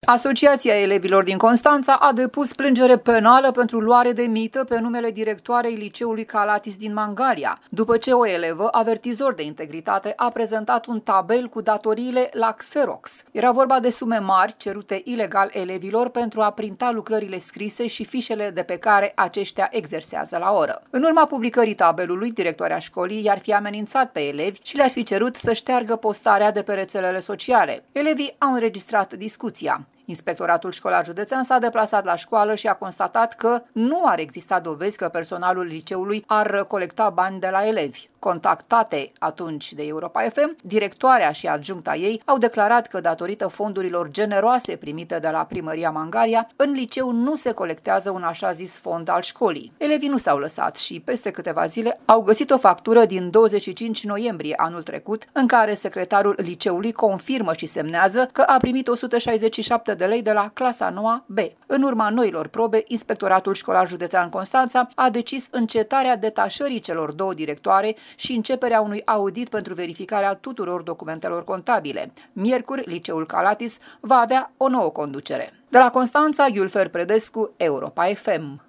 Asociația Elevilor din Constanța a depus plângere penală pentru luare de mită pe numele directoarei liceului Calatis din Mangalia, după ce o elevă, avertizor de integritate, a prezentat un tabel cu datoriile la Xerox. Era vorba de sume mari cerute ilegal elevilor pentru a printa lucrările scrise și fișele de pe care aceștia exersează la oră. În urma publicării tabelului, directoarea școlii i-ar fi amenințat pe elevi și le-ar fi cerut să șteargă postarea de pe rețelele sociale. Elevii au înregistrat discuția. Inspectoratul școlar județean s-a deplasat la școală și a constatat că nu ar exista dovezi că personalul liceului ar colecta bani de la elevi. Contactate atunci de Europa FM, directoarea și adjuncta ei au declarat că datorită fondurilor generoase primite de la primăria Mangalia, în liceu nu se colectează un așa zis fond al școlii. Elevii nu s-au lăsat și peste câteva zile au găsit o factură din 25 noiembrie anul trecut, în care secretarul liceului confirmă și semnează că a primit 167 de lei de la clasa 9 B. În urma noilor probe, Inspectoratul Școlar Județean Constanța a decis încetarea detașării celor două directoare și începerea unui audit pentru verificarea tuturor documentelor contabile. Miercuri, liceul Calatis va avea o nouă conducere. De la Constanța, Iulfer Predescu, Europa FM.